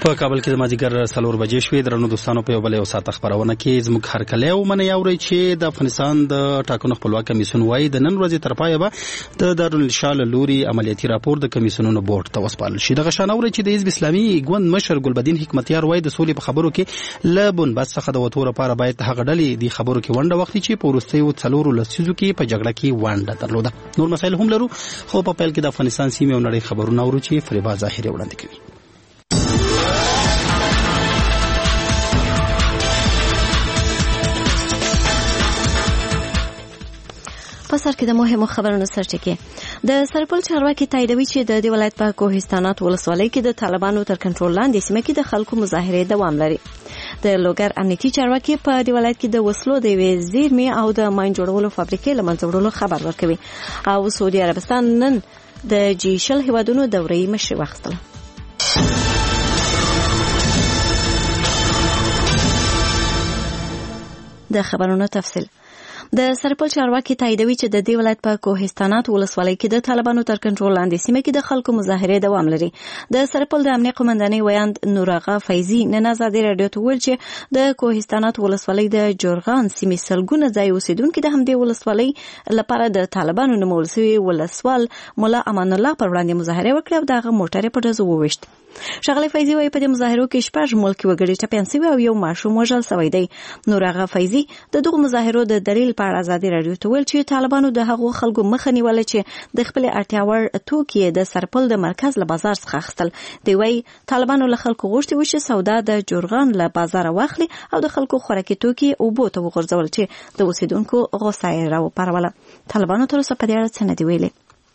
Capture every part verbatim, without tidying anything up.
په کابل کې د مازدیګر څلور بجې شوې. درنو دوستانو، په یو بل یو ساعت خبرونه کې زموږ هرکلی ومنئ اورئ چې د افغانستان د ټاکنو خپلواک کمیسیون وایي د نن ورځې تر پایه به د دارالانشا له لوري عملیاتي راپور د کمیسیونونو بورډ ته وسپارل شي. دغه شان اورئ چې د حزب اسلامي ګوند مشر ګلبدین حکمتیار وایي د سولې په خبرو کې له بنبست څخه د وتو لپاره باید هغه ډلې د خبرو کې ونډه واخلي چې په وروستیو څلورو لسیزو کې په جګړه کې ونډه درلوده. نور مسایل هم لرو، خو په پیل کې د افغانستان سیمې او نړۍ خبرونه اورو چې فریبا ظاهري وړاندې کوي. په سر کې د مهمو خبرونو سرچینې د سرپل چارواکي تاییدوي چې د دې ولایت په کوهستانات ولسوالۍ کې د طالبانو تر کنټرول لاندې سیمه کې د خلکو مظاهرې دوام لري. د لوګر امنیتي چارواکي په دې ولایت کې د وسلو د یوې زیرمې او د ماین جوړولو فابریکې له منځه وړلو خبر ورکوي. او سعودي عربستان نن د جی شل هیوادونو دورې مشري واخیستله. د خبرونو تفصیل. د سرپل چارواکي تاییدوي چې د دې ولایت په کوهستانات ولسوالۍ کې د طالبانو تر کنټرول لاندې سیمه کې د خلکو مظاهرې دوام لري. د سرپل د امنیه قومندانۍ ویاند نوراغه فیضي نن ازادي راډیو ته وویل چې د کوهستانات ولسوالۍ د جورغان سیمې سلګونه ځای اوسیدونکي د همدې ولسوالۍ لپاره د طالبانو نومول شوي ولسوال مولا امان الله پر وړاندې مظاهره وکړه او دغه موټر په ډزو وویشت. ښاغلی فیضي وایي په دې مظاهرو کې شپږ ملکي وګړي ټپیان شوي او یو ماشوم وژل شوی دی. نوراغه فیضي د دغو مظاهرو د دلیل په اړه ازادي راډیو ته ویل چې طالبانو د هغو خلکو مخه نیوله چې د خپلې اړتیا وړ توکي د سرپل د مرکز له بازار څخه اخیستل. دوی وایي طالبانو له خلکو غوښتي وو چې سودا د جورغان له بازاره واخلي او د خلکو خوراکي توکي اوبو ته وغورځول چې د اوسیدونکو غوسه یې راوپاروله. طالبانو تر اوسه په دې اړه څه نه دي ویلي.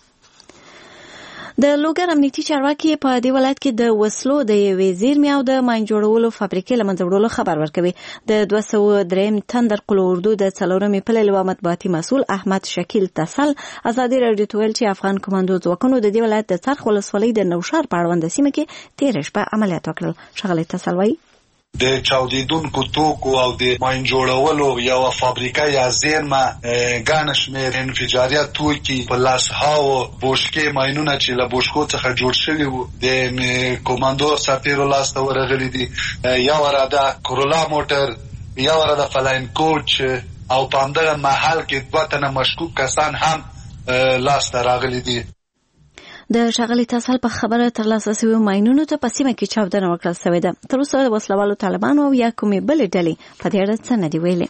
د لوګر امنیتي چارواکي په دې ولایت کې د وسلو د یوې زیرمې او د ماین جوړولو فابریکې له منځه وړلو خبر ورکوي. د دوه سوه دریم تندر قلو اردو د څلورمې پلې یوه مطبوعاتي مسؤل احمد شکیل تسل ازادي راډیو ته ویل چې افغان کمانډو ځواکونو د دې ولایت د څرخ ولسوالۍ د نوشار په اړونده سیمه کې تېره شپه عملیات وکړل. ښاغلی تسل وایي د چاودیدونکو توکو او د ماین جوړولو یو فابریکه یا زیرمه ګڼ شمېر انفجاریه توکي په لاسهاو بوشکې ماینونه چې له بوشکو څخه جوړ شوي وو د کمانډو سرتیرو لاسته ورغلي دي. یوه راده کرولا موټر، یوه راده فلاین کوچ او په همدغه محل کې دوه تنه مشکوک کسان هم لاسته راغلي دي. د ښاغلي تسل په خبره ترلاسه شویو ماینونو ته په سیمه کې چاودنه وکړل شوې ده. تر اوسه د وسلوالو طالبانو او یا کومې بلې ډلې په دې اړه څه نه دي ویلي.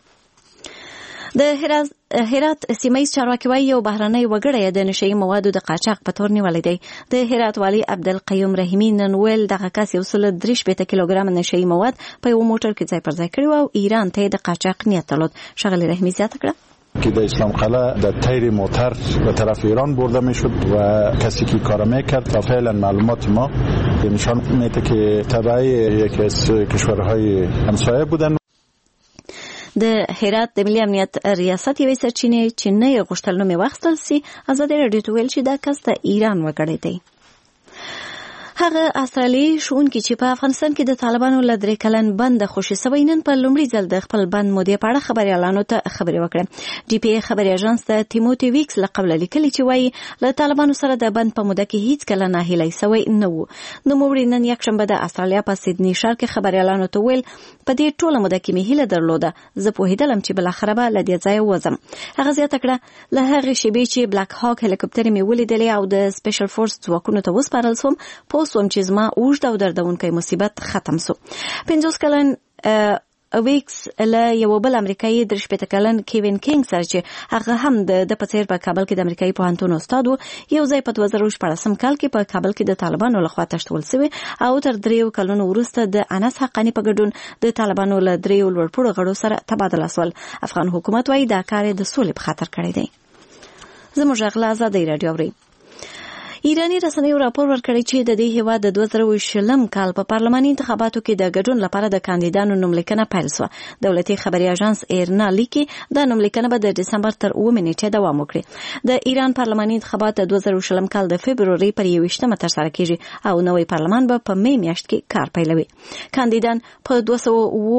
د هرات سیمه ییز چارواکي وایي یو بهرنی وګړی د نشهیي موادو د قاچاق په تور نیولی دی. د هرات والي عبدالقیوم رحیمي نن ویل دغه کس یو سل درې شپېته کیلوګرامه نشهیي مواد په یو موټر کې ځای پر ځای کړي او ایران ته د قاچاق نیت درلود. ښاغلی رحیمي زیاته کړه که در اسلام قلعه در تیر موتر به طرف ایران برده می شد و کسی که کار میکرد و فعلا معلومات ما نشان میده که تبعی یکی از کشورهای همسایه بودن. د هرات د ملي امنیت ریاست یوې سرچینې چې نه یې غوښتل نوم یې واخیستل سي ازادي راډیو ته ویل چې دا کس د ایران وګړی دی. هغه استرالیایي ښوونکي چې په افغانستان کې د طالبانو له درې کلن بند خوشي سوی نن په لومړي ځل د خپل بند مودې په اړه خبریالانو ته خبرې وکړې. ډي پی ای خبري اژانس د تیموتی ویکس له قبله لیکلي چې وایي له طالبانو سره د بند په موده کې هیڅ کله ناهیلی سوی نه وو. نوموړي نن یکشنبه د استرالیا په سیدني ښار کې خبریالانو ته ویل په دې ټوله موده کې مې هیله درلوده، زه پوهېدلم چې بالاخره به له دې ځایه وځم. هغه زیاته کړه له هغې شېبې چې بلاک هاک هلیکوپټرې مې ولیدلې او د سپیشل فورس ځواکونو ته وسپارل شوم پوه شوم چې زما اوږد او دردونکی مصیبت ختم شو. پنځوس کلن ویکس له یو بل امریکایي درې شپېته کلن کیوین کینګ سره چې هغه هم د په څېر په کابل کې د امریکایي پوهنتون استاد و یو ځای په دوه زره شپاړسم کال کې په کابل کې د طالبانو لخوا تښتول شوي او تر دریو کلونو وروسته د انس حقاني په ګډون د طالبانو له دریو لوړپوړو غړو سره تبادله شول. افغان حکومت وایي دا کار د سولې په خاطر کړی دی. زموږ غږ ازادي راډیو اورئ. ایرانی رسنیو راپور ورکړی چې د دې هیواد د دوه زره شلم کال په پارلماني انتخاباتو کې د ګډون لپاره د کاندیدانو نوملیکنه پیل شوه. دولتي خبري اژانس ایرنا لیکي دا نوملیکنه به د دسمبر تر اوومې نیټې دوام وکړي. د ایران پارلماني انتخابات د دوه زره شلم کال د فبروري پر یوویشتمه ترسره کیږي او نوی پارلمان به په می میاشت کې کار پیلوي. کاندیدان په دوه سوه اووه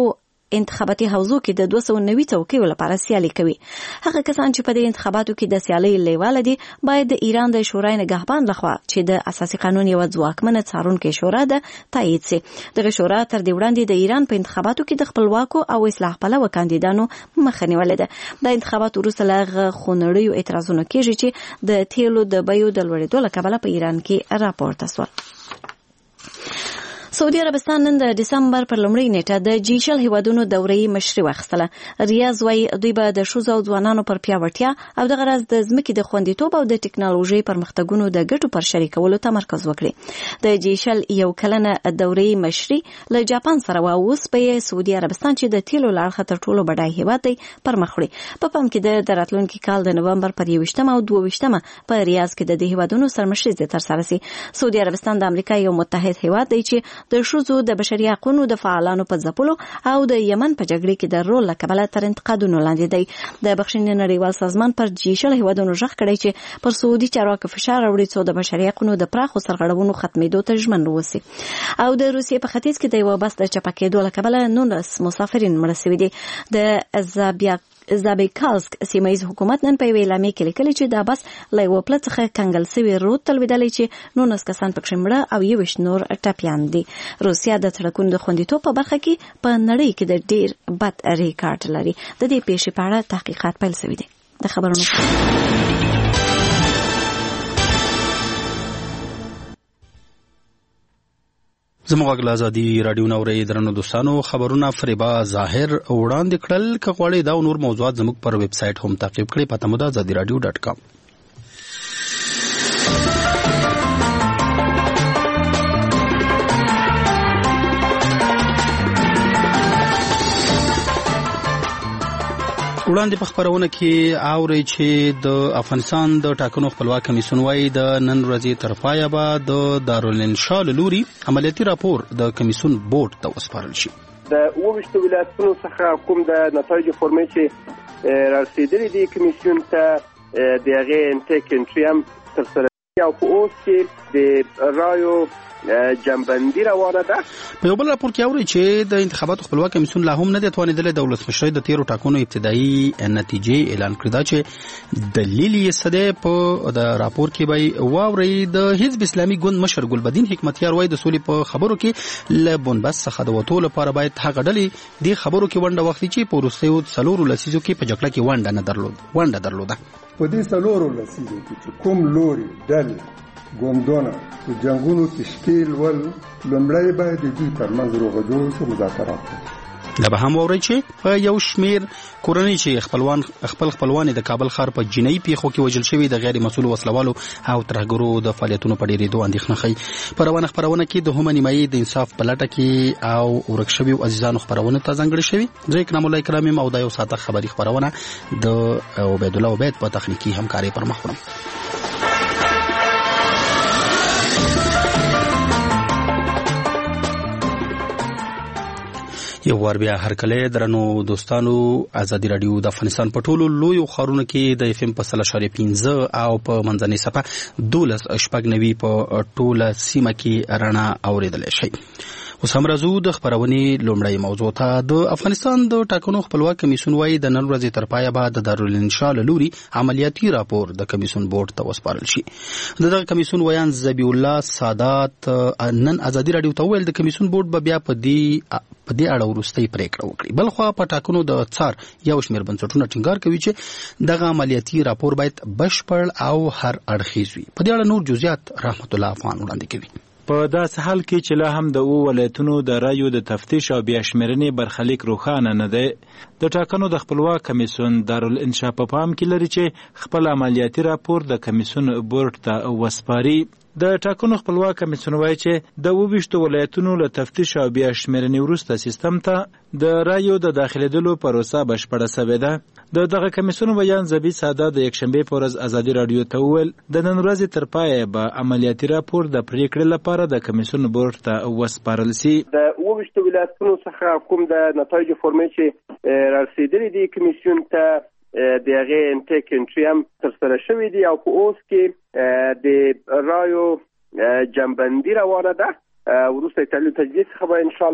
انتخاباتي حوزو کې د دوه سوه نوي څوکیو لپاره سیالي کوي. هغه کسان چې په دې انتخاباتو کې د سیالۍ لیواله دي باید د ایران د شورای نگهبان لخوا چې د اساسي قانون یو ځواکمنه څارونکې شورا ده تایید شي. دغه شورا تر دې وړاندې د ایران په انتخاباتو کې د خپلواکو او اصلاح پلوه کاندیدانو مخه نیولې ده. د انتخاباتو وروسته له خونړیو اعتراضونو کېږي چې د تیلو د بیو د لوړېدو له کبله په ایران کې راپورته شول. سعودي عربستان نن د دسمبر پر لومړۍ نیټه د جي شل هیوادونو دورې مشري واخیستله. ریاض وايي دوی به د ښځو او ځوانانو پر پیاوړتیا او دغه راز د ځمکې د خوندیتوب او د ټکنالوژۍ پرمختګونو د ګټو پر شریکولو تمرکز وکړي. د جي شل یو کلنه دورې مشري له جاپان سره و اوس به سعودي عربستان چې د تیلو له اړخه تر ټولو بډای هیواد دی پرمخ وړي. په پام کې د راتلونکي کال د نومبر پر یوویشتمه او دوه ویشتمه په ریاض کې د دې هیوادونو سرمشري ترسره شي. سعودي عربستان د امریکا یو متحد هیواد دی چې د ښځو د بشري حقوقو د فعالانو په ځپلو او د یمن په جګړه کې د رول له کبله تر انتقادونو لاندې دی. د بخښنې نړیوال سازمان پر جي شل هیوادونو ژغ کړی چې پر سعودي چارواکو فشار راوړي څو د بشري حقوقو د پراخو سرغړونو ختمېدو ته ژمن ووسی. او د روسیې په ختیځ کې د یو بس د چپه کېدو له کبله نولس مسافرین مړه شوي دي. د زابیا زابیکالسک سیمایي حکومت نن په یو اعلامیه کې لیکلي چې دا بس له یو پله څخه کنګل شوی رود ته لوېدلی چې نولس کسان پکښې مړه او یوویشت نور ټپیان دي. روسیه د سړکونو د خوندیتوب په برخه کې په نړۍ کې د ډېر بد ریکارډ لري. د دې پیښې په اړه تحقیقات پیل شوي دي. د خبرونو زموږ غږ له ازادي راډیو نه اورئ. درنو دوستانو خبرونه فریبا ظاهر وړاندې کړل. که غواړئ دا نور موضوعات زموږ پر ویب سایټ هم تعقیب کړئ. پته مو ده ازادي راډیو ډاټ کام. وړاندې په خبرونه کې اورئ چې د افغانستان د ټاکنو خپلواک کمیسیون وايي د نن ورځې تر پایه به د دارالانشا له لوري عملیاتي راپور د کمیسیون بورډ ته وسپارل شي. د اوویشتو ولایتونو څخه کوم د نتایجو فورمې چې رارسېدلي دي کمیسیون ته د هغې انټیک انټري هم ترسره شوي او په اوس کې د رایو جنبندي روانه ده. په یو بل راپور کې اوري چې د انتخاباتو خپلواک کمیسیون لا هم نه دی توانېدلی د ولسمشرۍ د تیرو ټاکنو ابتدایي نتیجې اعلان کړي. دا چې دلیل یې څه دی په د راپور کې به واورئ. د حزب اسلامي ګوند مشر ګلبدین حکمتیار وایي د سولې په خبرو کې له بنبست څخه د وتو لپاره باید هغه ډلې دې خبرو کې ونډه واخلي چې په وروستیو څلورو لسیزو کې په جګړه کې ونډه نه درلود ونډه درلوده. په دې څلورو لسیزو کې چې کوم لوري ډلې ګوندونه د جنګونو تشکیل ول لومړی باید د دوی ترمنځ روغه جوړ شي مذاکرات دا به هم واورئ چې په یو شمیر کورنۍ چې خپلوان خپل خپلوان د کابل ښار په جنایي پیښو کې وژل شوي د غیر مسؤل وسلوالو او ترهګرو د فعالیتونو په ډېرېدو اندېښنه ښیي. په روانه خپرونه کې د هومه نیمایي د انصاف په لټه کې او ورک شویو عزیزانو خپرونه ته ځانګړې شوي. زه اکرام الله اکرام یم او دا یو ساعته خبري خپرونه د عبیدالله عبید په تخنیکي همکارۍ پر مخ وړم. یو وار بیا هر کله درنو دوستانو ازادي راډیو د افغانستان په ټولو لویو ښارونو کې د اف ام په سل اشاریه پنځه او په منځنۍ صفحه دولس شپږ نوي په ټوله سیمه کې رڼا اورېدلی شي. اوس هم راځو د خبرونې لومړی موضوع ته. د افغانستان د ټاکنو خپلواک کمیسیون وايي د نن ورځې تر پایه به د دارالانشا له لوري عملیاتي راپور د کمیسیون بورډ ته وسپارل شي. د دغه کمیسیون ویان ذبیح الله سادات نن ازادي راډیو ته وویل د کمیسیون بورډ به بیا په دې په دې اړه وروستۍ پریکړه وکړي. بلخوا په ټاکنو د څار یو شمېر بنسټونه ټینګار کوي چې دغه عملیاتي راپور باید بشپړ او هر اړخیز وي. په دې اړه نور جزئیات رحمت الله افغان وړاندې کوي. په داسې حال کې چې لا هم د اوو ولایتونو د رایو د تفتیش او بیا شمېرنې برخلیک روښانه نه دی. د ټاکنو د خپلواک کمیسیون دارالانشا په پام کې لري چې خپل عملیاتي راپور د کمیسیون بورډ ته وسپاري. د ټاکنو خپلواک کمیسیون وایي چې د اوویشتو ولایتونو له تفتیش او بیا شمېرنې وروسته سیستم ته د رایو د داخلېدلو پروسه بشپړه شوې ده. د دغه کمیسیون ویان ذبیح سادات د یکشنبې په ورځ ازادي راډیو ته وویل د نن ورځې تر پایه به عملیاتي راپور د پریکړې لپاره د کمیسیون بورډ ته وسپارل شي. د اوویشتو ولایتونو څخه کوم د نتایجو فورمې چې رارسېدلي دي کمیسیون ته د هغې انټیک انټري هم ترسره شوي دي او په اوس کې د رایو جنبندي روانه ده. وروسته تحلیل تجدید څخه به انشاءالله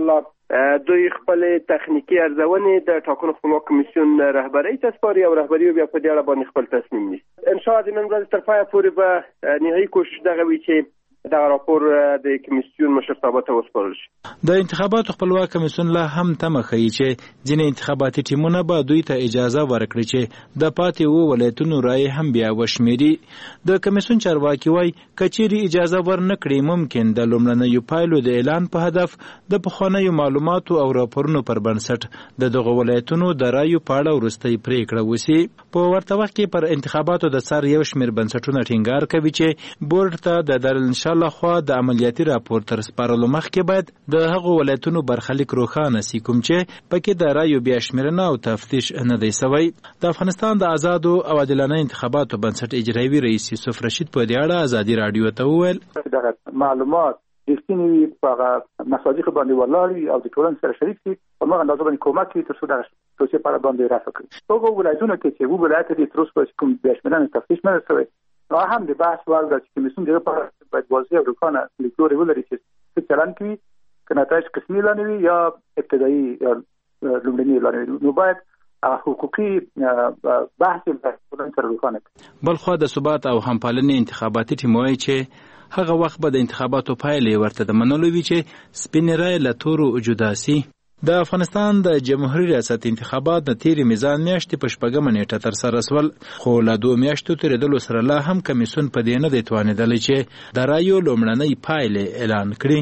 دوی خپل تخنیکی ارزونې د ټاکنو خپلواک کمیسیون رهبرۍ ته سپاري او رهبري بیا په دې اړه باندې خپل تصمیم نیسي. ان شاء الله د نن ورځې تر پایه پورې به نهایي کوشش دغه وي چې دغه راپور د کمیسیون مشرتابه ته وسپارل شي. د انتخاباتو خپلواک کمیسیون لا هم تمه ښیي چې ځینې انتخاباتي ټیمونه به دوی ته اجازه ورکړي چې د پاتې اوو ولایتونو رایې هم بیا وشمېري. د کمیسیون چارواکي وایي که چیرې اجازه ورنه کړي ممکن د لومړنیو پایلو د اعلان په هدف د پخوانیو معلوماتو او راپورونو پر بنسټ د دغو ولایتونو د رایو په اړه وروستۍ پرېکړه وشي. په ورته وخت کې پر انتخاباتو د څار یو شمېر بنسټونه ټینګار کوي چې بورډ ته د دارالانشا لخوا د عملیاتي راپور تر سپارلو مخکې باید د هغو ولایتونو برخلیک روښانه سي کوم چې پکې د رایو بیا شمېرنه او تفتیش نه دی سوی. د افغانستان د آزادو او عادلانه انتخاباتو بنسټ اجرایوي رئیس یوسف رشید په دې اړه ازادي راډیو ته وویل دغه معلومات رښتینې وي، په مصادیق باندې ولاړ وي او د ټولنې سره شریک شي، په هغه اندازه باندې کومک کوي تر څو دغه توصیې په اړه باندې رافع کړي. هغو ولایتونو کې چې اووه ولایت دي تر اوسه کوم بیا شمېرنه تفتیش نه دی سوی، نو هم د بحث وړ ده چې کمیسیون دغه په اړه باید واضح او روښانه لیدلوري ولري چې څه چلند کوي، که نتایج قسمي اعلان وي یا ابتدایي یا لومړني اعلان وي، نو باید حقوقي بحث ټولنې سره روښانه کړي. بلخوا د ثبات او همپالنې انتخاباتي ټیم وایي چې هغه وخت به د انتخاباتو پایلې ورته د منلو وي چې سپینې رایې له تورو جدا سي. د افغانستان د جمهوریت ریاست انتخابات د تیرې میزان میاشتې په شپږمه نیټه ترسره سول، خو له دوه میاشتو تېرېدلو سره لا هم کمیسیون په دې نه دی توانېدلی چې د رایو لومړنۍ پایلې اعلان کړي.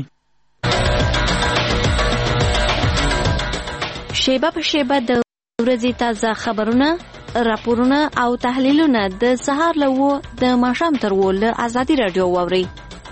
شیبه په شیبه د ورځې تازه خبرونه، راپورونه او تحلیلونه د سهار له اوو د ماښام تر اوو له ازادي راډیو واورئ.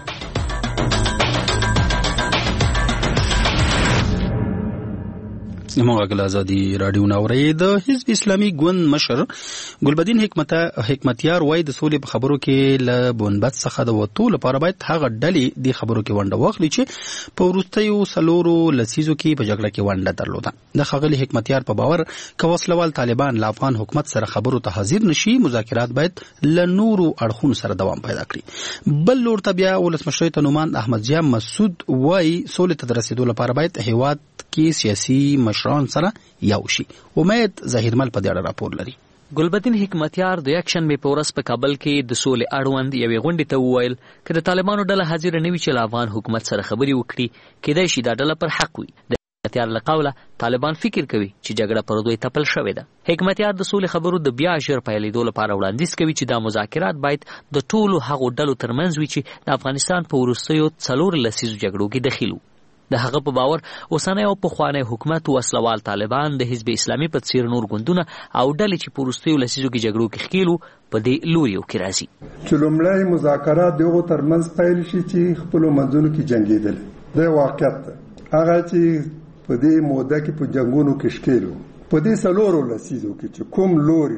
موږ غل ازادي راډیو ناوړې. د حزب اسلامي ګوند مشر ګلبدین حکمت حکمتیار وای د سولې په خبرو کې له بونبت څخه د وټو لپاره باید هغه ډلې د خبرو کې ونډه واخلي چې په ورستیو سلورو لسیزو کې په جګړه کې ونډه درلوده. د خغلی حکمتیار په باور که وسلوال طالبان له افغان حکومت سره خبرو ته حاضر نشي، مذاکرات باید له نورو اړخونو سره دوام پیدا کړي. بل لور ته بیا ولسمشر تنومان احمد جان مسعود وای سولې ته رسیدو لپاره باید هیواد کې سیاسي مشران سره یو شي. امید ظاهرمل په دې اړه راپور لري. ګلبدین حکمتیار د یک شنبه په ورځ په کابل کې د سولې اړوند یوې غونډې ته وویل که د طالبانو ډله حاضر نه وي چې له افغان حکومت سره خبرې وکړي، کېدای شي دا ډله پر حق وي. د حکمتیار له قوله طالبان فکر کوي چې جګړه پر دوی تپل شوې ده. حکمتیار د سولې خبرو د بیا ژر پیلېدو لپاره وړاندیز کوي چې دا مذاکرات باید د ټولو هغو ډلو ترمنځ وي چې د افغانستان په وروستیو څلور لسیزو جګړو کې دخیل وو. د هغه په باور اوسنی او پخوانی حکومت وسلوال طالبان د حزب اسلامي په څیر نور ګوندونه او ډلې چې په وروستیو لسیزو کې جګړو کې ښکېل وو په دې لوریو کې راځي. چې لومړی مذاکرات د هغو ترمنځ پیل شي چې خپلو منځونو کې جنګېدل، دا واقعیت ده. هغه چې په دې موده کې په جنګونو کې ښکېل وو، په دې څلورو لسیزو کې چې کوم لوري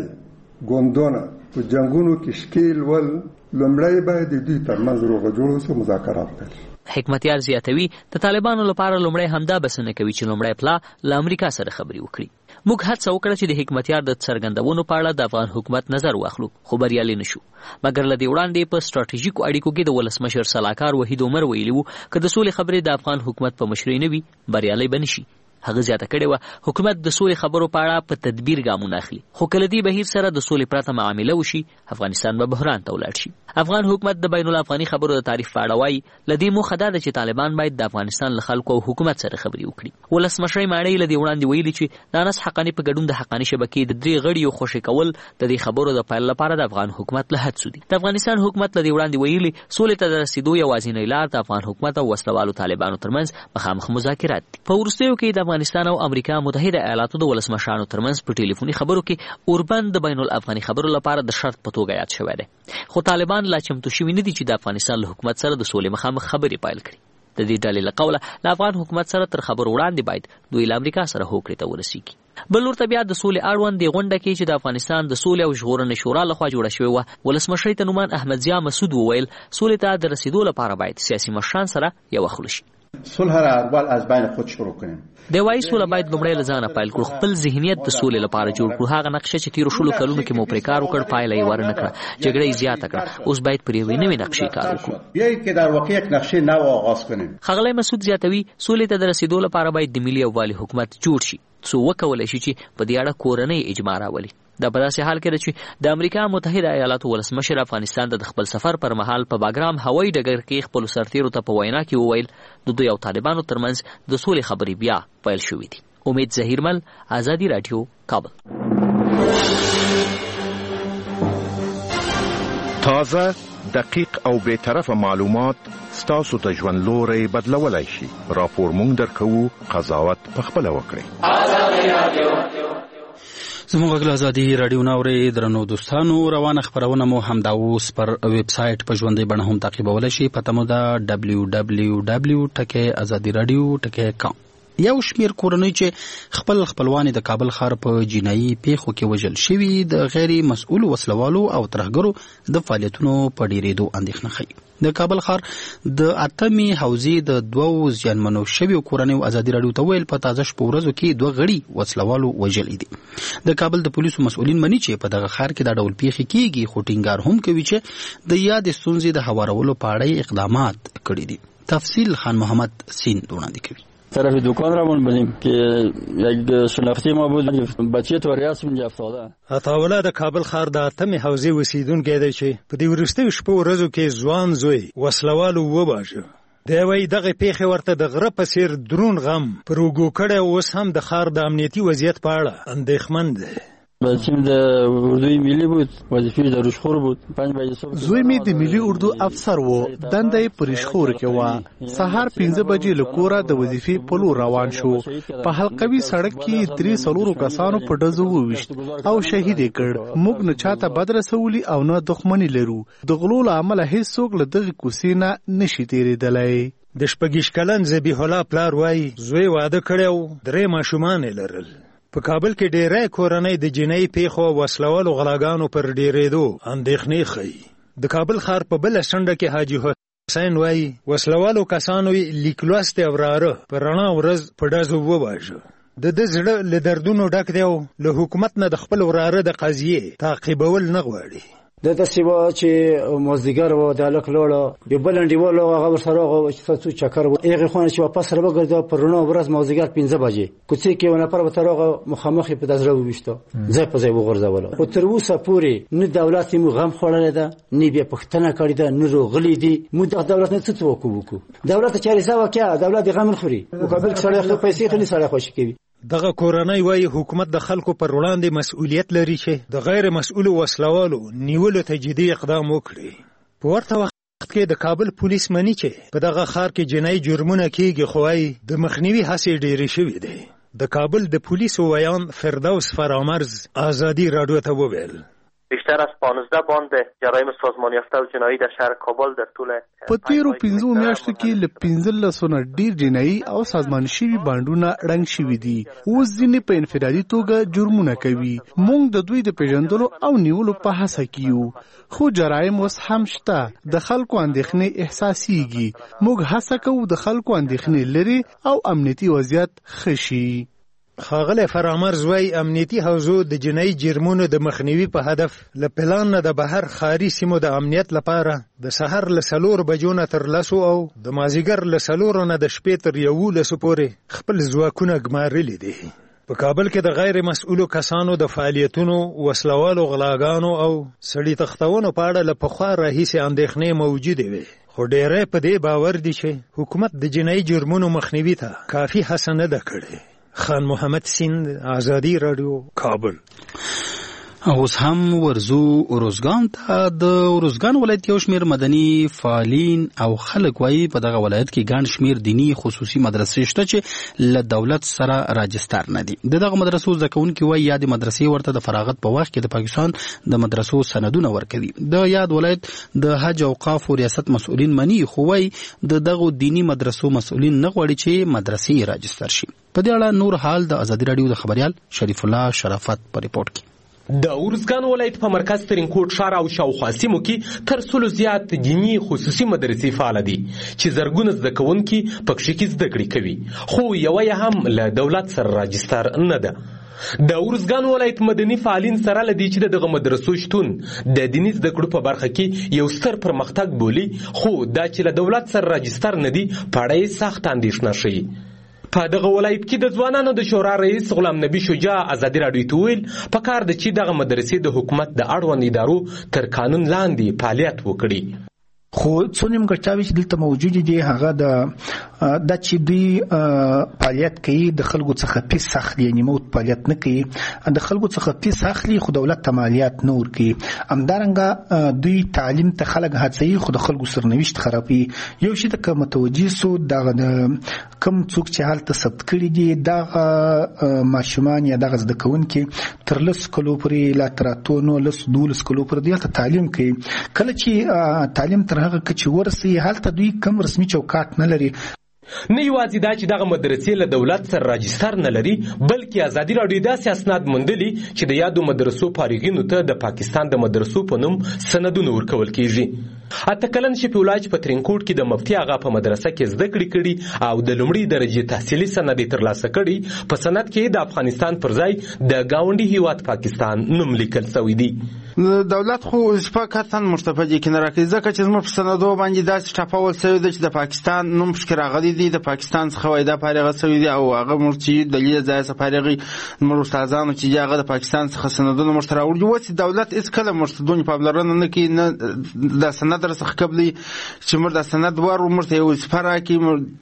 ډلې ګوندونه په جنګونو کې ښکېل ول، لومړی باید د دوی ترمنځ روغه جوړه شي، مذاکرات پیل شي. حکمتیار زیاتوي د طالبانو لپاره لومړی همدا بسنه کوي چې لومړی پلا له امریکا سره خبرې وکړي. موږ هڅه وکړه چې د حکمتیار د څرګندونو په اړه د افغان حکومت نظر واخلو، خو بریالي نشو. مګر له دې وړاندې په ستراتیژیکو اړیکو کې د ولسمشر سلاکار وحید عمر ویلي وو که د سولې خبرې د افغان حکومت په مشرۍ نه وي، بریالي به نشي. هغه زیاته کړې وه حکومت د سولې خبرو په اړه په تدبیر ګامونه اخلي، خو کله دې بهیر سره د سولې پرته معامله وشي، افغانستان به بحران ته ولاړ شي. افغان حکومت د بین الافغاني خبرو د تعریف په اړه وایي له دې موخه دا ده چې طالبان باید د افغانستان له خلکو او حکومت سره خبرې وکړي. ولسمشر ماڼۍ له دې وړاندې ویلي چې د انس حقاني په ګډون د حقاني شبکې د درې غړیو خوشي کول د دې خبرو د پیل لپاره د افغان حکومت له هڅو دي. د افغانستان حکومت له دې وړاندې ویلي سولې ته د رسیدو یوازینۍ لار د افغان حکومت او وسلوالو طالبانو ترمنځ مخامخ مذاکرات دي. په وروستیو کې د افغانستان او امریکا متحده ایالاتو د ولسمشرانو ترمنځ په ټلیفوني خبرو کې اوربند د بین الافغاني خبرو لپاره د شرط په توګه یاد شوی دی، خو طالبان لا چمتو شوي نه دي چې د افغانستان له حکومت سره د سولې مخامخ خبرې پیل کړي. د دې ډلې له قوله له افغان حکومت سره تر خبرو وړاندې باید دوی له امریکا سره هوکړې ته ورسیږي. بل لور ته بیا د سولې اړوند د غونډه کې چې د افغانستان د سولې او ژغورنې شورا لخوا جوړه شوې وه، ولسمشر تنومان احمد ضیا مسعود وویل سولې ته د رسیدو لپاره باید سیاسي مشران سره یو خلو شي. صلح را اول از بین خود شروع کنیم. د وایي سوله باید لومړی له ځانه پیل کړو، خپل ذهنیت د سولې لپاره جوړ کړو. هغه نقشه چې تیرو شلو کلونو کې مو پرې کار وکړ پایله یې ورنه کړه، جګړه یې زیاته کړه. اوس باید پر یوې نوې نقشې کار وکړو. بیایید که در واقع یک نقشه نو آغاز کنیم. ښاغلی مسعود زیاتوي سولې ته د رسیدو لپاره باید د ملي یووالي حکومت جوړ شي څو وکولی شي چې په دې اړه کورنۍ اجماع راولي. دا په داسې حال کې ده چې د امریکا متحده ایالاتو ولسمشر افغانستان ته د خپل سفر پر مهال په باګرام هوایي ډګر کې خپلو سرتیرو ته په وینا کې وویل د دوی او طالبانو ترمنځ د سولې خبرې بیا پیل شوې دي. امید ظهیرمل، آزادي راډیو، کابل. تازه، دقیق او بی‌طرفه معلومات ستاسو د ژوند لوري بدلولای شي. راپور مونږ درکوو، قضاوت پخپله وکړئ. آزادي راډیو. زموږ غږ آزادي راډیو ناوري درنو دوستانو، روانه خبرونه مو همدا اوس پر ویب سایټ په ژوندۍ بڼه هم تعقیبولی شي. پته مو ده دبلیو دبلیو دبلیو ټکی ازادي راډیو ټکی کام. یو شمیر کورنۍ چې خپل خپلوان د کابل ښار په جنایي پیښو کې وژل شوي د غیر مسؤل وسلوالو او ترهګرو د فعالیتونو په ډیریدو اندېښنه ښیي. د کابل ښار د اتمې حوزې د دوو زیانمنو شویو کورنیو ازادي راډیو ته ویل په تازه شپو ورځو کې دوه غړي وسلوالو وژلي دي. د کابل د پولیسو مسؤلین مني چې په دغه ښار کې دا ډول پیښې کیږي، خو ټینګار هم کوي چې د یادې ستونزې د هوارولو په اړه اقدامات کړي دي. تفصیل خان محمد سین وړاندې کوي. طرف دکان را من بدیم که یک شناختی ما بود بچه تو ریاض منجا افتاده. عطاوله د کابل ښار د اتمې حوزې اوسیدونکی دی چې په دې وروستیو شپو ورځو کې ځوان زوی وسلوالو وواژه. دی وایي دغه پیښې ورته د غره په څېر دروند غم پر اوږو کړی، اوس هم د ښار د امنیتي وضعیت په اړه اندېښمن دی. بچیم د اردوی ملی بود، وظیفه د رشخور بود. پنځه بجې صبح زوی می د ملي اردو افسر و، دنده یې په رشخور کې و. سهار پنځه بجې له کوره د وظیفې په لور روان شو. په حلقوي سړک کې درې څلورو کسانو په ډزو وویشت او شهید یې کړ. موږ نه چاته بد رسولي او نه دښمني لرو. د غلو له امله هیڅوک له دغې کوڅې نه نشي تېرېدلی. د شپږیشت کلن ذبیح الله پلار وایي زوی واده کړی و، درې ماشومان یې لرل. په کابل کې ډیری کورنۍ د جنایي پیښو او وسلوالو غلاګانو پر ډیرېدو اندېښنې ښیي. د کابل ښار په بله شنډه کې حاجي حسین وایي وسلوالو کسانو یې لیک لوستی او وراره په رڼا ورځ په ډزو وواژه. د ده زړه له دردونو ډک دی او له حکومت نه د خپل وراره د قضیې تعقیبول نه غواړي. د داسې وه چې مازدیګر وه، د هلک لاړه، یو بل انډیوال هغه ورسره راغی چې څه چکر و. هغې خوا نه چې واپس را وګرځېده په رڼا ورځ مازدیګر پنځه بجې کوڅې کې یو نفر ورته راغی، مخامخ یې په د زړه وویشته، ځای په ځای وغورځوله. خو تر اوسه پورې نه دولت یې موږ غم خوړلی ده، نه بیا پوښتنه کړې ده، نه راغلي دي. موږ دغه دولت نه څه توقع وکړو؟ دولت ته چارې څه وکړه؟ دولت یې غم نه خوري. په کابل کې سړی خپلې پیسې خلي، سړی خوشي کوي. دغه کورنۍ وایي حکومت د خلکو پر وړاندې مسؤلیت لري چې د غیر مسؤلو وسلوالو نیولو ته جدي اقدام وکړي. په ورته وخت کې د کابل پولیس مني چې په دغه ښار کې جنایي جرمونه کیږي، خو وایي د مخنیوي هڅې ډېرې شوې دي. د کابل د پولیسو ویان فردوس فرامرز آزادی راډیو ته وویل بیشتر از پانزده باند جرایم سازمان یافته و جنایی در شهر کابل در طول په تیرو پنځو میاشتو کې له پنځلسو نه ډیر جنایي او سازمان شوي بانډونه ړنګ شوي دي. اوس ځینې په انفرادي توګه جرمونه کوي. موږ د دوی د پیژندلو او نیولو په هڅه کې یو، خو جرایم اوس هم شته. د خلکو اندېښنې احساسېږي. موږ هڅه کوو د خلکو اندېښنې لرې او امنیتي وضعیت ښه شي. ښاغلی فرامرز وایي امنیتي حوزو د جنایي جرمونو د مخنیوي په هدف له پلان نه د بهر ښاري سیمو د امنیت لپاره د سهار له څلور بجو نه تر لسو او د مازدیګر له څلورو نه د شپې تر یولسو پورې خپل ځواکونه ګمارلي دي. په کابل کې د غیر مسؤلو کسانو د فعالیتونو، وسلوالو غلاګانو او سړي تښتونو په اړه له پخوا راهیسې اندېښنې موجودې وې، خو ډېری په دې باور دي چې حکومت د جنایي جرمونو مخنیوي ته کافي هڅه نه ده کړې. خان محمد سیند، آزادی راډیو، کابل. اوس هم ورزو روزګان ته. د روزګان ولایت یو شمیر مدني فعالین او خلک وایي په دغه ولایت کې ګڼ شمیر دینی خصوصي مدرسې شته چې له دولت سره راجستر نه دي. د دغه مدرسو زده کوونکي وایي یادې مدرسې ورته د فراغت په وخت کې د پاکستان د مدرسو سندونه ورکوي. د یاد ولایت د حج اوقاف او ریاست مسؤلین مني، خو وایي د دغه دینی مدرسو مسؤلین نه غواړي چې مدرسې راجستر شي. په دې اړه نور حال د آزادي راډیو د خبريال شریف الله شرافت په ریپورت کې. د ارزګان ولایت په مرکز ترینکوټ ښار او شاوخوا سیمو کې تر سلو زیات دیني خصوصي مدرسې فعاله دي چې زرګونه زده کوونکي پکښې کې زده کړې کوي، خو یوه یې هم له دولت سره راجستر نه ده. د ارزګان ولایت مدني فعالین سره له دې چې د دغه مدرسو شتون د دیني زده کړو په برخه کې یو ستر پرمختګ بولي، خو دا چې له دولت سره راجستر نه دي په اړه یې سخت اندېښنه ښیي. په دغه ولایت کې د ځوانانو د شورا رئیس غلام نبي شجاع ازادي راډیو ته وویل په کار ده چې دغه مدرسې د حکومت د اړوند ادارو تر قانون لاندې فعالیت وکړي. خو څو نیمګړتیاوې چې دلته موجودې دي هغه د دا چې دوی فعالیت کوي د خلکو څخه فیس اخلي، یعنې موت فعالیت نه کوي، د خلکو څخه فیس اخلي خو دولت ته مالیات نه ورکوي. همدارنګه دوی تعلیم ته خلک هڅوي خو د خلکو سرنوشت خرابوي. یو شي ته که متوجه سو دغه کم څوک چې هلته ثبت کړي دي دغه ماشومان یا دغه زده کوونکي تر لسو کلو پورې لا تر اتو نولسو دولسو کلو پورې دوی هلته تعلیم کوي. کله چې تعلیم تر هغه کچې ورسي هلته دوی کم رسمي چوکاټ نه لري. نه یوازې دا چې دغه مدرسې له دولت سره راجستر نه لري، بلکې ازادي راډیو داسې اسناد موندلي چې د یادو مدرسو فارغینو ته د پاکستان د مدرسو په نوم سندونه ورکول کیږي. اته کلن شفیع الله چې په ترینکوټ کې د مفتي آغا په مدرسه کې زده کړې کړي او د لومړۍ درجې تحصیلي سند یې ترلاسه کړي، په سند کې د افغانستان پر ځای د ګاونډي هیواد پاکستان نوم لیکل شوی دی. دولت خو شپږ مرتفع دي کنه راکړي ځکه چې زموږ په سندو باندې داسې ټاپول شوی دی چې د پاکستان نوم پکې راغلی دی، د پاکستان څخه وایده فارغه شوی دی او هغه موږ چې دلیل ځای څخه فارغي موږ استادانو چې هغه د پاکستان څخه سندونه موږ ته راوړي. اوس دولت هېڅ کله موږ ته دونې پاملرنه نه کوي، نه د سند راڅخه قبلي چې موږ د سند ور موږ ته یو وظیفه راکړي.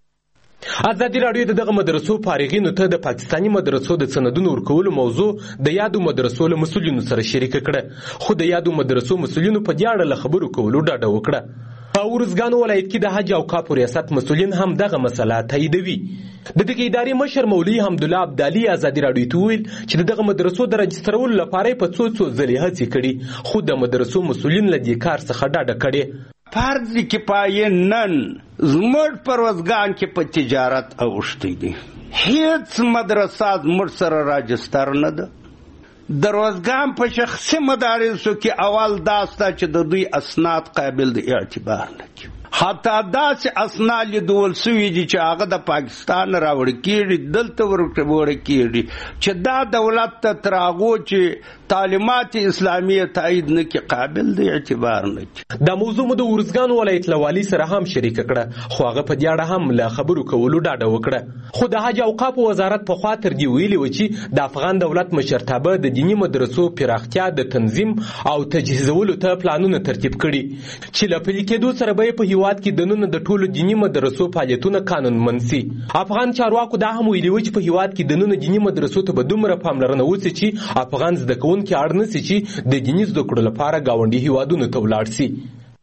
ازادي راډیو د دغه مدرسو فارغینو ته د پاکستاني مدرسو د سندونو ورکولو موضوع د یادو مدرسو له مسؤلینو سره شریک کړه، خو د یادو مدرسو مسؤلینو په دې اړه له خبرو کولو ډاډه وکړه. په ارزګان ولایت کې د حج او کاپو ریاست مسؤلین هم دغه مسله تاییدوي. د دغه ادارې مشر مولوي حمدالله عبدالي ازادي راډیو ته وویل چې د دغه مدرسو د راجسترولو لپاره په څو څو ځلې هڅې کړي، خو د مدرسو مسؤلین له دې کار څخه ډاډه کړي. فرض کفایه نن زموږ په ارزګان کې په تجارت اوښتی دی، هیڅ مدرسه زموږ سره راجستر نه ده. د ارزګان په شخصي مدارسو کې اول دا سته چې د دوی اسناد قابل د اعتبار نه دي، حتی داسې اسناد لیدول سوي دي چې هغه د پاکستان راوړل کېږي، دلته ورکول کېږي چې دا دولت ته تر هغو چې تعلیمات اسلامیه تایید نه کړي قابل د اعتبار نه دي. دا موضوع مو د ارزګان ولایت له والي سره هم شریکه کړه، خو هغه په دې اړه هم له خبرو کولو ډاډه وکړه. خو د حج او کاپو وزارت پخوا تر دې ویلي و چې د افغان دولت مشرتابه د دیني مدرسو پراختیا د تنظیم او تجهیزولو ته پلانونه ترتیب کړي چې له پلي کېدو سره به په هیواد کې دننه د ټولو دیني مدرسو فعالیتونه قانونمند سي. افغان چارواکو دا هم ویلي و چې په هیواد کې دننه دیني مدرسو ته به دومره پاملرنه وسي چې افغان زده کوونکي اړ نه سي چې د دیني زده کړو لپاره ګاونډي هیوادونو ته ولاړ سي.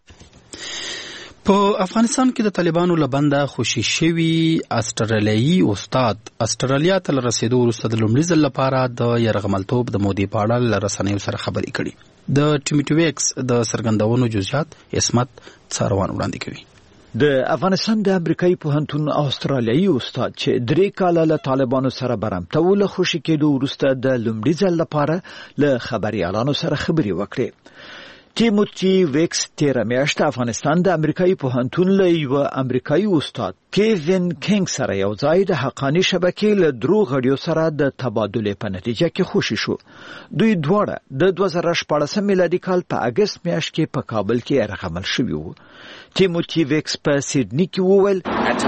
په افغانستان کې د طالبانو له بنده خوشي شوي استرالیایي استاد استرالیا ته له رسېدو وروسته د لومړي ځل لپاره د یرغملتوب د مودې په اړه له رسنیو سره خبرې کړي. د ټیمیټو ویکس د څرګندونو جزئیات عصمت څاروان وړاندې کوي. د افغانستان د امریکایي پوهنتون استرالیایي استاد چې درې کاله له طالبانو سره برمته و له خوشي کېدو وروسته د لومړي ځل لپاره له خبریالانو سره خبرې وکړې. تیموتی ویکس تیره میاشت افغانستان د امریکایي پوهنتون له یوه امریکایي استاد کیوین کینګ سره یو ځای د حقاني شبکې له درو غړیو سره د تبادلې په نتیجه کې خوشي شو. دوی دواړه د دوه زره شپاړسم میلادي کال په اګست میاشت کې په کابل کې یرغمل شوي وو. تیموتی ویکس په سیډني کې وویل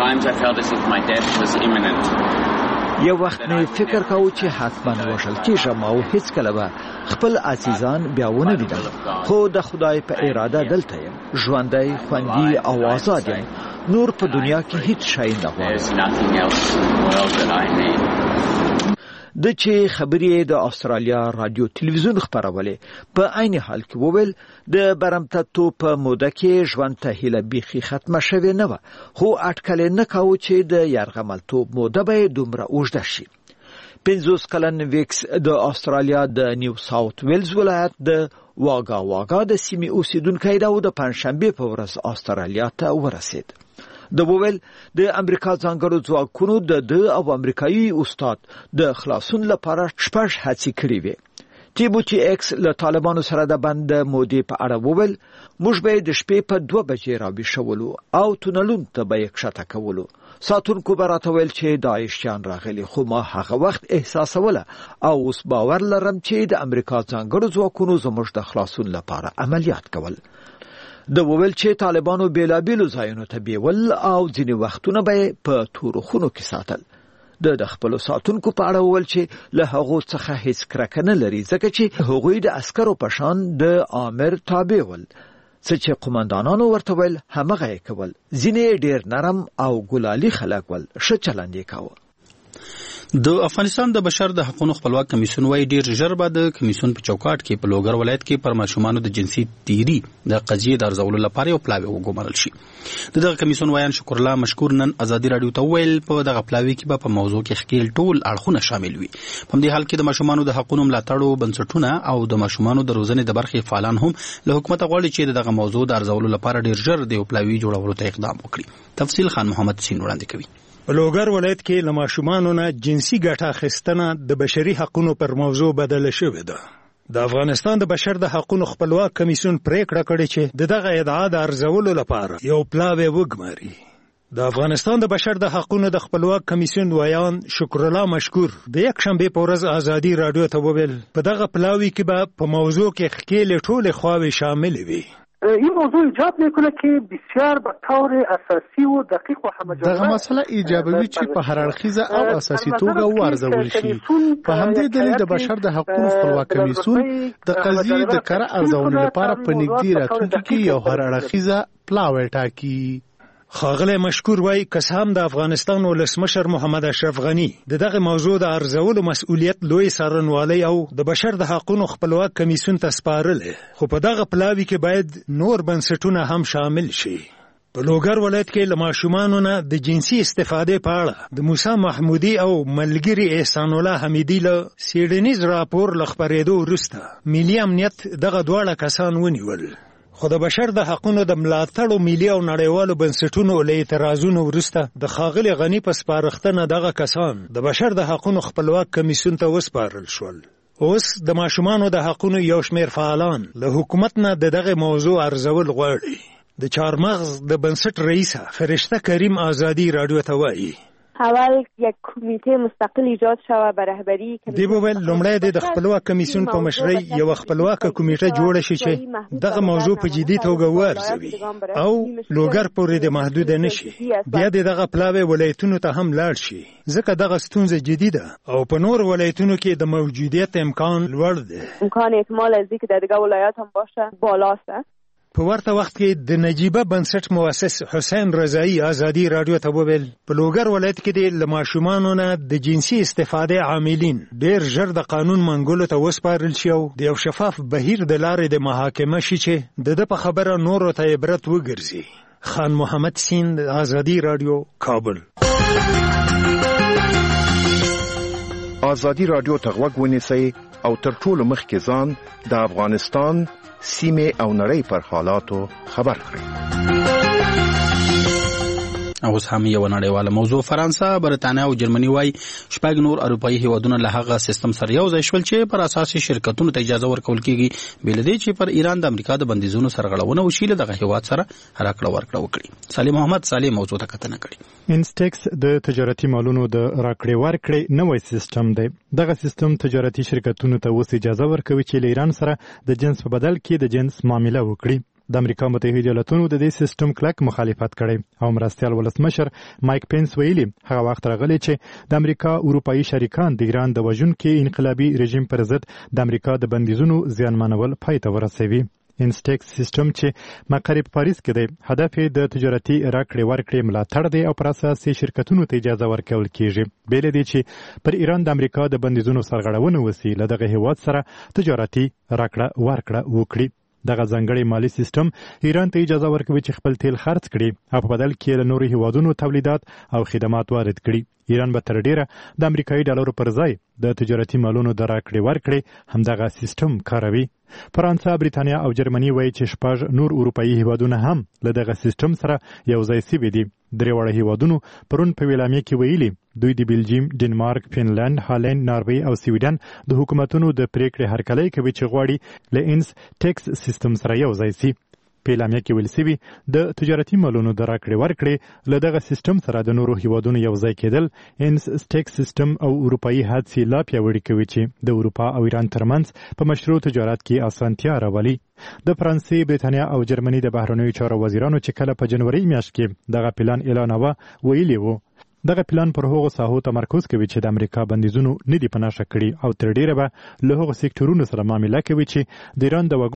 یو وخت مې فکر کاوه چې حتما وژل کېږم او هیڅکله به خپل عزیزان بیا ونه لیدم، خو د خدای په اراده دلته یم، ژوندی، خوندي او آزاد یم. نور په دنیا کې هیڅ شی نه غواړم. د چې خبرې د استرالیا رادیو تلویزیون خبرولې په عین حال کې وویل د برمتتو په موده کې ژوند ته هیله بیخي ختمه شوې نه وه، خو اټکل نه کاوه چې د یرغملتوب موده به دومره اوږده شي. پنځوس کلن ویکس د استرالیا د نیو ساوث ویلز ولایت د واګا واګا د سیمې اوسیدونکی دی او د پنجشنبې په ورځ استرالیا ته ورسید. د وویل د امریکا ځانګړو ځواکونو د د او امریکایي استاد د خلاصون لپاره شپږ هڅې کړې وې. تیموتی ایکس له طالبانو سره د بند مودې په اړه وویل موږ به د شپې په دوه بجې راویښولو او تونلونو ته به یې کښته کولو. ساتونکو به راته ویل چې داعشیان راغلي، خو ما هغه وخت احساسوله او اوس باور لرم چې د امریکا ځانګړو ځواکونو زموږ د خلاصون لپاره عملیات کول. د وویل چې طالبانو بیلابیلو ځایونو ته بیول او ځینې وختونه به په تورو خونو کې ساتل. د د خپلو ساتونکو په اړه وویل چې له هغو څخه هیڅ کرکه نه لري ځکه چې هغوی د عسکرو په شان د آمر تابع ول. څه چې قومندانانو ورته ویل همغه یې کول. ځینې ډېر نرم او ګلالي خلک ول، ښه چلند یې کاوه. د افغانستان د بشر د حقوقو خپلواک کمیسیون وايي ډیر ژر به د کمیسیون په چوکاټ کې په لوګر ولایت کې پر ماشومانو د جنسي تیری د قضیې د ارزولو لپاره یو پلاوی وګمارل شي. دغه کمیسیون وایي شکر الله مشکور نن ازادي رادیو ته ویل په دغه پلاوی کې به په موضوع کې خپل ټول اړخونه شامل وي. په دې حال کې د ماشومانو د حقوقو ملاتړو بنسټونه او د ماشومانو د روزنې د برخې فعالان هم له حکومت غواړي چې دغه موضوع د ارزولو لپاره ډیر ژر د پلاوی جوړولو ته اقدام وکړي. تفصیل خان محمد سین وړاندې کوي. په لوګر ولایت کې له ماشومانو نه جنسي ګټه اخیستنه د بشري حقوقو پر موضوع بدله شوې ده. د افغانستان د بشر د حقوقو خپلواک کمیسیون پریکړه کړې چې دغه ادعا د ارزولو لپاره یو پلاوی وګماري. د افغانستان د بشر د حقوقو د خپلواک کمیسیون ویان شکر الله مشکور د یک شنبه په ورځ ازادي رادیو ته وویل په دغه پلاوی کې به په موضوع کې خکېل ټول خواوې شامل وي. این موضوع ایجاب میکنه که بسیار به طور اساسی و دقیق و همجانبه دغه مسله ایجابوي چې په هر اړخیزه او اساسي توګه وارزول شي. په همدې دلیل د بشر د حقوقو خپلواک کمیسیون د قضیې د کره ارزونې لپاره په نږدې راتلونکي کې یو هر اړخیزه پلاوی ټاکي. خاغله مشکور وای کسام د افغانستان ولسمشر محمد اشرف غنی دغه موضوع د ارزولو مسؤلیت لوی سرنوالي او د بشر د حقوقو خپلواک کمیسیون ته سپارل، خو په دغه پلاوی کې باید نور بنسټونه هم شامل شي. په لوګر ولایت کې له ماشومانو نه د جنسي استفادې په اړه د موسی محمودي او ملګری احسان الله حمیدي له سیډنیز راپور لخبرېدو وروسته ملي امنیت دغه دواړه کسان ونیول. خو د بشر د حقوقو د ملاتړو ملي او نړیوالو بنسټونو له اعتراضونو وروسته د ښاغلي غني په سپارښتنه دغه کسان د بشر د حقوقو خپلواک کمیسیون ته وسپارل شول. اوس د ماشومانو د حقوقو یو شمېر فعالان له حکومت نه دغه موضوع ارزول غواړي. د چارمغز د بنسټ رئیسه فرشته کریم ازادي رادیو ته وایي اول یک کمیته مستقل ایجاد شوه به رهبری دی بویل لومړی د خپلواک کمیسیون په مشرۍ یو خپلواک کمیټه جوړه شي چې دغه موضوع په جدي توګه وارزوي او لوګر پورې د محدود نشي. بیا دغه پلاوی ولایتونو ته هم لاړ شي ځکه دغه ستونزه جديده او په نور ولایتونو کې د موجودیت امکان لوړ دی. امکان احتمال از اینکه در دیگه ولایات هم باشه بالاست. په ورته وخت کې د نجیبه بنسټ مؤسس حسین رضایی ازادي رادیو ته وویل په لوګر ولایت کې د ماشومانو نه د جنسي استفادې عاملین ډېر ژر د قانون منګولو ته وسپارل شي او د یو شفاف بهیر د لارې د محاکمه شي چې د ده په خبره نورو ته عبرت وګرځي. خان محمد سین ازادي رادیو کابل. ازادي رادیو ته غوږ ونیسئ او تر ټولو مخکې ځان د افغانستان سیمه او نړۍ پر حالاتو خبر کړئ. اوس هم یو نړیواله موضوع فرانسه، برتانیا او جرمني وايي شپږ نور اروپאי هیوادونه له هغه سیستم سره یو ځای شول چې پر اساس شرکتونو ته اجازه ورکول کیږي بل دې چې پر ایران د امریکا د بندیزونو سرغړونه وشي له دغه هیواد سره راکړه ورکړه وکړي. سالم محمد سالم موضوع ته کتنه کړي. انسټیکس د تجارتي مالونو د راکړې ورکړې نوې سیستم دی. دغه سیستم تجارتي شرکتونو ته اوس اجازه ورکوي چې له ایران سره د جنس په بدل کې د جنس معامله وکړي. د امریکا متحده ایالاتونو د دې سیستم کلک مخالفت کړي او مرستيال ولسمشر مایک پینس ویلي هغه وخت راغلی چې د امریکا اروپאי شریکان د ایران د وژونکي انقلابي رژیم پر ضد د امریکا د بندیزونو زیانمنول پای ته ورسوي. انسټیکس سیستم چې مقر په پاریس کې دی هدف یې د تجارتي راکړې ورکړې ملاتړ دی او پر اساس شرکتونو ته اجازه ورکول کیږي. بیل دی چې پر ایران د امریکا د بندیزونو سرغړونه وسی له دغه هیواد سره تجارتي راکړه ورکړه وکړي. دغه ځانګړی مالی سیستم ایران ته اجازه ورکوي چې خپل تیل خرڅ کړي او په بدل کې له نورو هیوادونو تولیدات او خدمات وارد کړي. ایران به تر ډیره د امریکایي ډالرو پر ځای د تجارتي مالونو د راکړې ورکړې همدغه سیستم کاروي. فرانسه، بریتانیا او جرمني وایي چې شپږ نور اروپایي هیوادونه هم له دغه سیستم سره یو ځای سوي دي. درې واړه هیوادونو پرون په ویلامې کې ویلي دوی د بلجیم، ډنمارک، فنلند، هالند، ناروې او سویډن د حکومتونو د پریکړې هرکلی کوي چې غواړي له انس ټیکس سیستم سره یو ځای سي. په اعلامیه کې ویل سوي د تجارتي مالونو د راکړې ورکړې له دغه سیستم سره د نورو هیوادونو یو ځای کېدل انس ټیکس سیستم او اروپایي حادثې لا پیاوړي کوي چې د اروپا او ایران ترمنځ په مشروع تجارت کې اسانتیا راولي. د فرانسې، بریتانیا او جرمني د بهرنیو چارو وزیرانو چې کله په جنوري میاشت کې دغه پلان اعلانوه ویلي وو دغه پلان پر هغو ساحو تمرکز کوي چې د امریکا بندیزونو نه دي په نښه کړي او تر ډیره به له هغو سکتورونو سره معامله کوي چې د ایران د